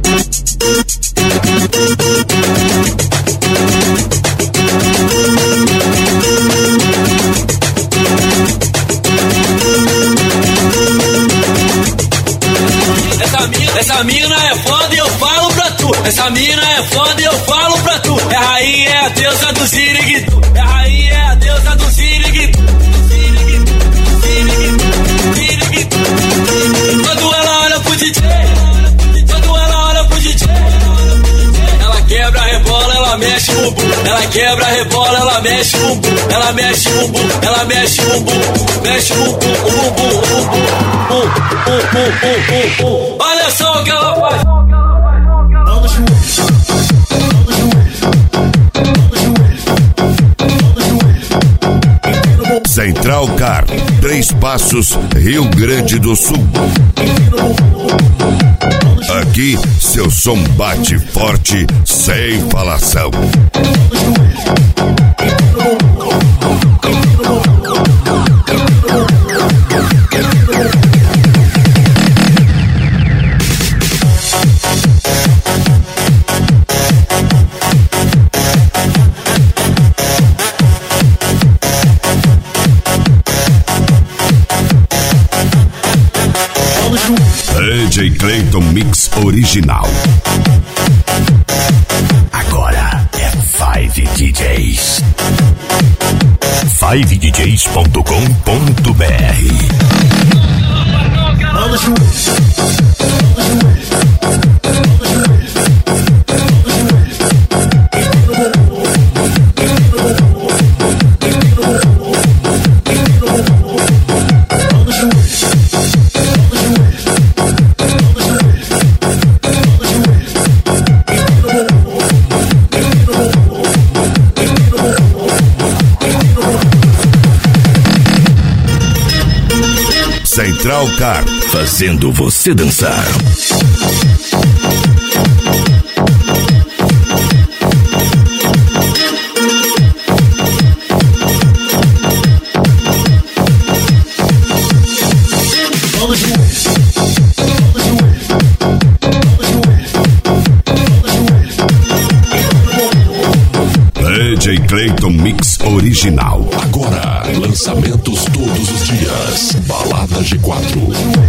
Essa mina é foda e eu falo pra tu. Essa mina é foda e eu falo pra tu. É a rainha, é a deusa do Ziriguidu. É a rainha, é a deusa do Ziriguidu. Quando ela olha pro DJ, quando ela olha pro DJ, ela quebra, rebola, ela mexe o bumbum. Ela quebra, rebola, ela mexe o bumbum. Ela mexe o bumbum, ela mexe o bumbum. Mexe o bumbum, o bumbum. Olha só o que ela faz. Central Car, 3 Passos, Rio Grande do Sul. Aqui seu som bate forte, sem falação. DJ Clayton Mix Original. Agora é 5 DJs. 5DJs.com.br. Central Car, fazendo você dançar. DJ Clayton Mix Original. Agora, lançamentos todos os dias. Balada G4.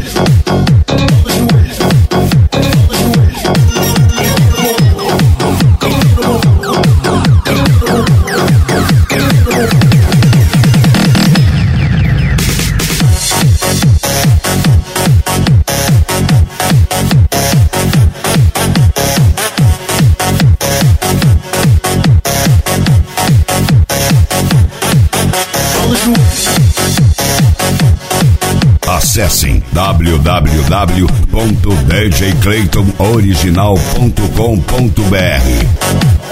Acessem www.djclaytonoriginal.com.br.